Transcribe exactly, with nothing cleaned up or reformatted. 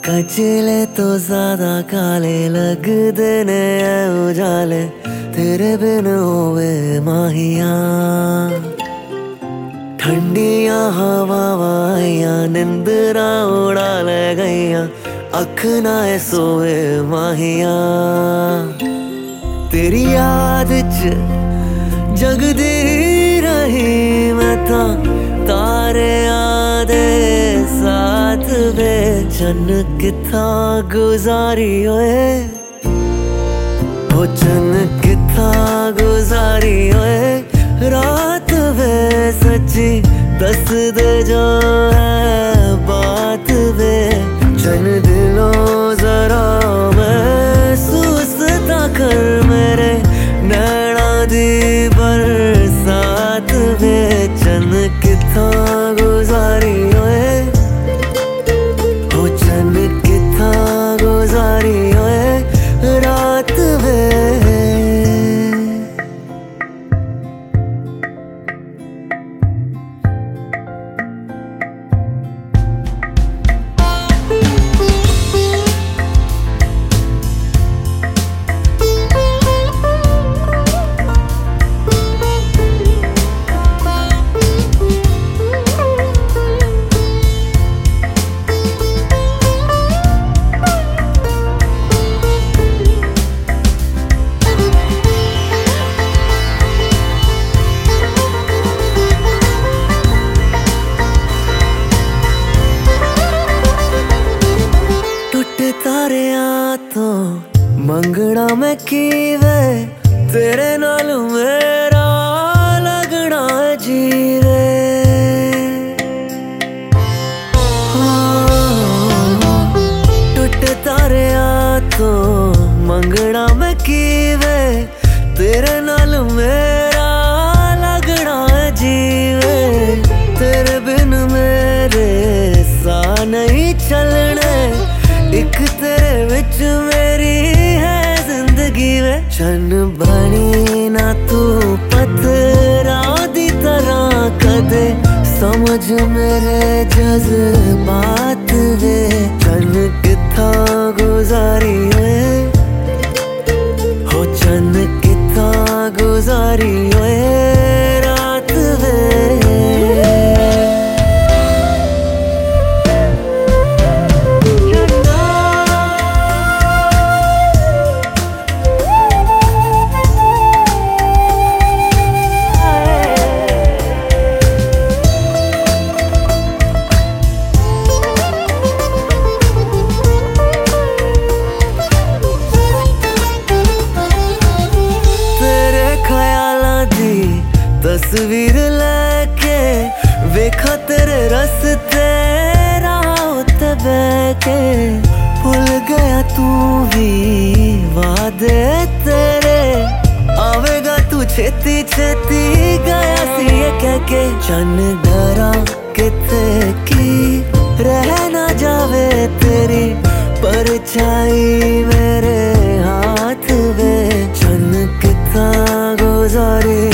कचले तो ज्यादा काले लगदे ने उजाले तेरे बिन होवे माहिया ठंडिया हवावाइया निंदरा उड़ा ले गईया अख ना सोवे माहिया तेरी याद च जगदी रही मैं ता तारे आदे साथ वे चन किथा गुजारी होए ओ चन किथा गुजारी होए रात वे सच्ची दस दे जो है बात वे चन दिलों जरा महसूस ता कर मेरे नैना दी बरसात वे चन किथा गुजारी होए ओ चन किथा गुजारी होए रात वे तारिया तो मंगना मैं कीवे तेरे नाल मेरा लगना जीवे टूटे तारिया तो मंगना मैं कीवे तेरे नाल मेरा लगना जीवे तेरे बिन मेरे सा नहीं चलने एक तेरे विच मेरी है जिंदगी वे चन बनी ना तू पत्थरा दी तरह कदे समझ मेरे जज्बात वे चन किथा गुजारी होए हो चन किथा गुजारी होए रात वे तस्वीर लेके वेखा तेरे रस्ते रात बैके भूल गया तू भी वादे तेरे आवेगा तू छेती छेती गया सी ये कह के चन डरा किथे की रह ना जावे तेरी परछाई मेरे हाथ वे चन किथा गुजारी